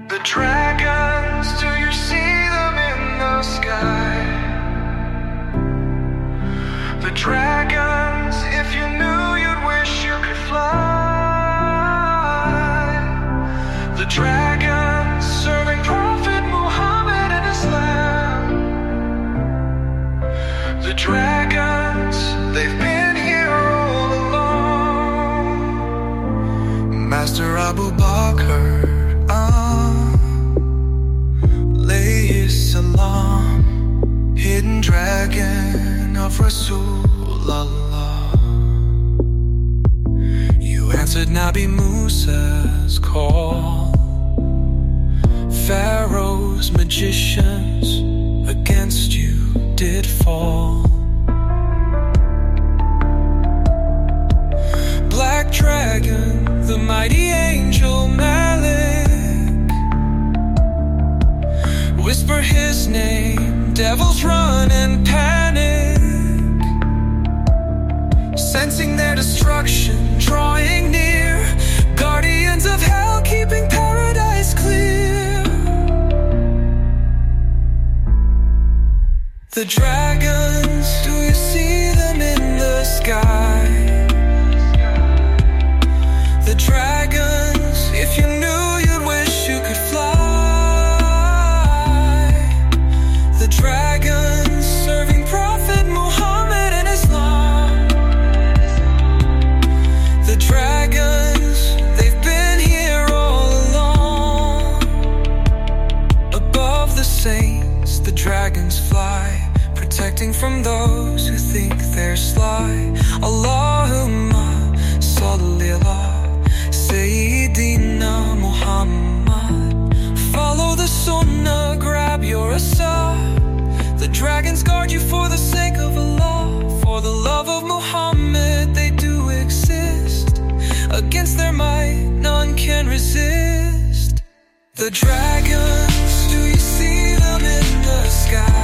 The dragons, do you see them in the sky? The dragons, if you knew, you'd wish you could fly. The dragons, serving Prophet Muhammad and Islam. The dragons, they've been here all along. Master Abu Bakr, salam, hidden dragon of Rasulullah. You answered Nabi Musa's call. Pharaoh's magicians against you did fall. Black dragon, the mighty angel Malik, whisper his name, devils run and panic, sensing their destruction drawing near. Guardians of hell keeping paradise clear. The dragons, do you see them in the sky? The dragons, if you knew, you'd wish you could fly. Dragons, serving Prophet Muhammad and Islam. The dragons, they've been here all along. Above the saints, the dragons fly, protecting from those who think they're sly. Allahumma salli ala Sayyidina Muhammad. Follow the sunnah, grab your asad. The dragons guard you for the sake of Allah. For the love of Muhammad, they do exist. Against their might, none can resist. The dragons, do you see them in the sky?